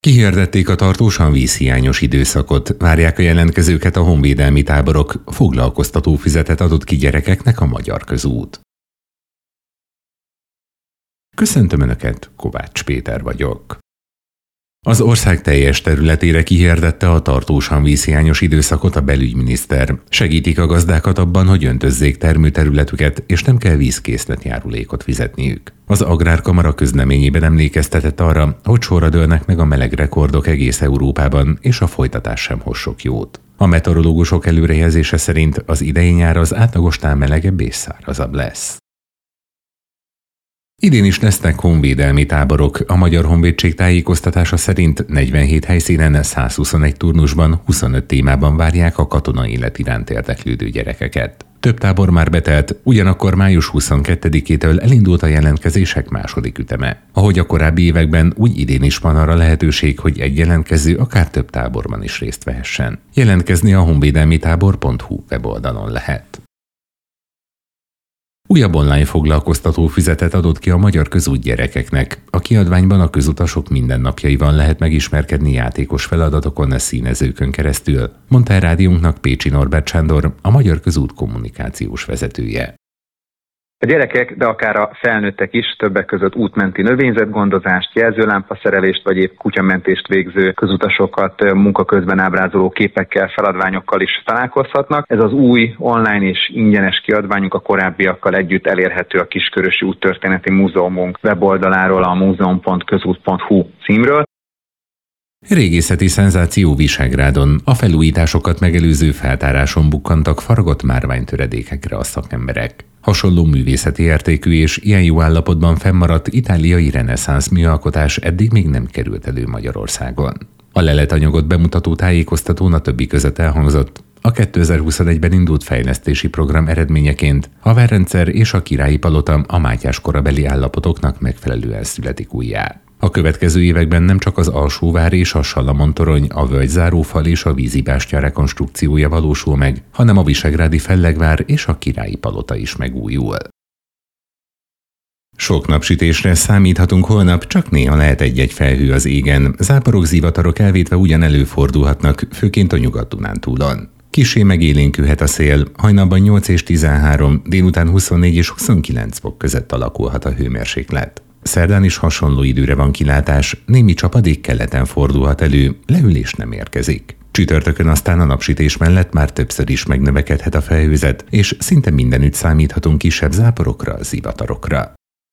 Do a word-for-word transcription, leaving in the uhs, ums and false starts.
Kihirdették a tartósan vízhiányos időszakot, várják a jelentkezőket a honvédelmi táborok, foglalkoztató füzetet adott ki gyerekeknek a Magyar Közút. Köszöntöm Önöket, Kovács Péter vagyok. Az ország teljes területére kihirdette a tartósan vízhiányos időszakot a belügyminiszter. Segítik a gazdákat abban, hogy öntözzék termőterületüket, és nem kell vízkészletjárulékot fizetniük. Az Agrárkamara közleményében emlékeztetett arra, hogy sorra dőlnek meg a meleg rekordok egész Európában, és a folytatás sem hoz sok jót. A meteorológusok előrejelzése szerint az idei nyár az átlagosnál melegebb és szárazabb lesz. Idén is lesznek honvédelmi táborok. A Magyar Honvédség tájékoztatása szerint negyvenhét helyszínen, százhuszonegy turnusban, huszonöt témában várják a katonai élet iránt érdeklődő gyerekeket. Több tábor már betelt, ugyanakkor május huszonkettedikétől elindult a jelentkezések második üteme. Ahogy a korábbi években, úgy idén is van arra lehetőség, hogy egy jelentkező akár több táborban is részt vehessen. Jelentkezni a honvédelmitábor pont hu weboldalon lehet. Újabb online foglalkoztató füzetet adott ki a Magyar Közút gyerekeknek. A kiadványban a közutasok mindennapjaival lehet megismerkedni játékos feladatokon, a színezőkön keresztül, mondta a rádiónknak Pécsi Norbert Sándor, a Magyar Közút kommunikációs vezetője. A gyerekek, de akár a felnőttek is többek között útmenti növényzetgondozást, jelzőlámpaszerelést vagy épp kutyamentést végző közutasokat munka közben ábrázoló képekkel, feladványokkal is találkozhatnak. Ez az új online és ingyenes kiadványunk a korábbiakkal együtt elérhető a Kiskörösi Úttörténeti Múzeumunk weboldaláról, a múzeum pont közút pont hu címről. Régészeti szenzáció Visegrádon. A felújításokat megelőző feltáráson bukkantak faragott márványtöredékekre a szakemberek. Hasonló művészeti értékű és ilyen jó állapotban fennmaradt itáliai reneszánsz műalkotás eddig még nem került elő Magyarországon. A leletanyagot bemutató tájékoztatón a többi között elhangzott: a kétezer-huszonegyben indult fejlesztési program eredményeként a várrendszer és a Királyi Palota a Mátyás korabeli állapotoknak megfelelően születik újjá. A következő években nem csak az Alsóvár és a Salamon-torony, a völgyzárófal és a vízibástya rekonstrukciója valósul meg, hanem a visegrádi Fellegvár és a Királyi Palota is megújul. Sok napsütésre számíthatunk holnap, csak néha lehet egy-egy felhő az égen. Záporok, zivatarok elvétve ugyan előfordulhatnak, főként a Nyugat-Dunántúlon. Kissé megélénkülhet a szél, hajnalban nyolc és tizenhárom, délután huszonnégy és huszonkilenc fok között alakulhat a hőmérséklet. Szerdán is hasonló időre van kilátás, némi csapadék keleten fordulhat elő, leülés nem érkezik. Csütörtökön aztán a napsütés mellett már többször is megnövekedhet a felhőzet, és szinte mindenütt számíthatunk kisebb záporokra, zivatarokra.